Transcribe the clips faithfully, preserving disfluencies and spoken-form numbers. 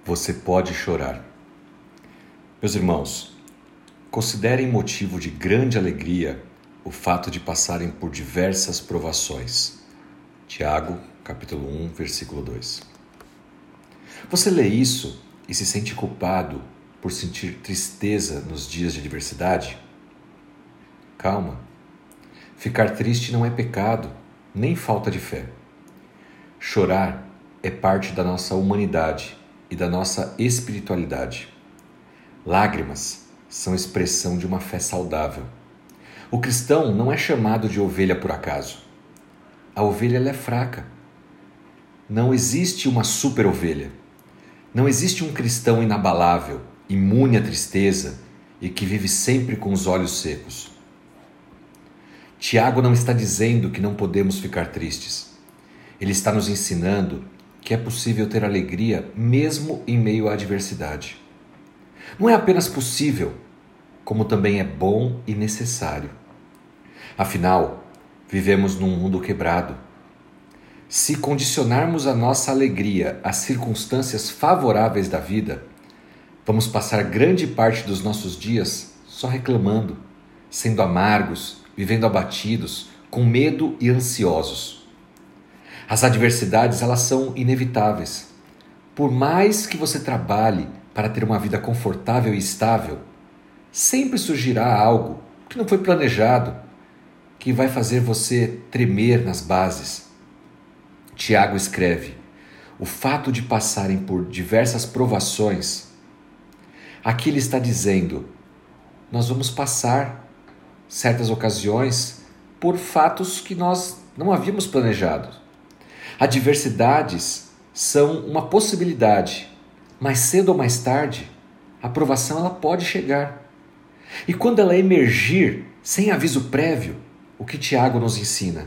Você pode chorar. Meus irmãos, considerem motivo de grande alegria o fato de passarem por diversas provações. Tiago, capítulo um, versículo dois. Você lê isso e se sente culpado por sentir tristeza nos dias de adversidade? Calma. Ficar triste não é pecado, nem falta de fé. Chorar é parte da nossa humanidade e da nossa espiritualidade. Lágrimas são expressão de uma fé saudável. O cristão não é chamado de ovelha por acaso. A ovelha ela é fraca. Não existe uma super ovelha. Não existe um cristão inabalável, imune à tristeza e que vive sempre com os olhos secos. Tiago não está dizendo que não podemos ficar tristes. Ele está nos ensinando que é possível ter alegria mesmo em meio à adversidade. Não é apenas possível, como também é bom e necessário. Afinal, vivemos num mundo quebrado. Se condicionarmos a nossa alegria às circunstâncias favoráveis da vida, vamos passar grande parte dos nossos dias só reclamando, sendo amargos, vivendo abatidos, com medo e ansiosos. As adversidades, elas são inevitáveis. Por mais que você trabalhe para ter uma vida confortável e estável, sempre surgirá algo que não foi planejado, que vai fazer você tremer nas bases. Tiago escreve: o fato de passarem por diversas provações, aqui ele está dizendo, nós vamos passar certas ocasiões por fatos que nós não havíamos planejado. Adversidades são uma possibilidade, mas cedo ou mais tarde, a provação ela pode chegar. E quando ela emergir sem aviso prévio, o que Tiago nos ensina?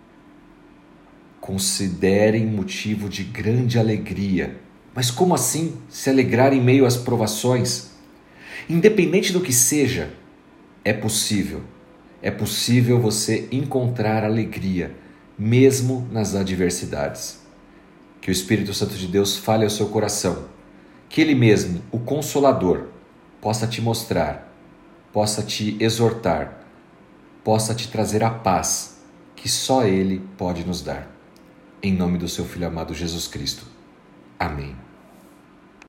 Considerem motivo de grande alegria. Mas como assim se alegrar em meio às provações? Independente do que seja, é possível. É possível você encontrar alegria, mesmo nas adversidades. Que o Espírito Santo de Deus fale ao seu coração. Que Ele mesmo, o Consolador, possa te mostrar, possa te exortar, possa te trazer a paz que só Ele pode nos dar. Em nome do seu Filho amado Jesus Cristo. Amém.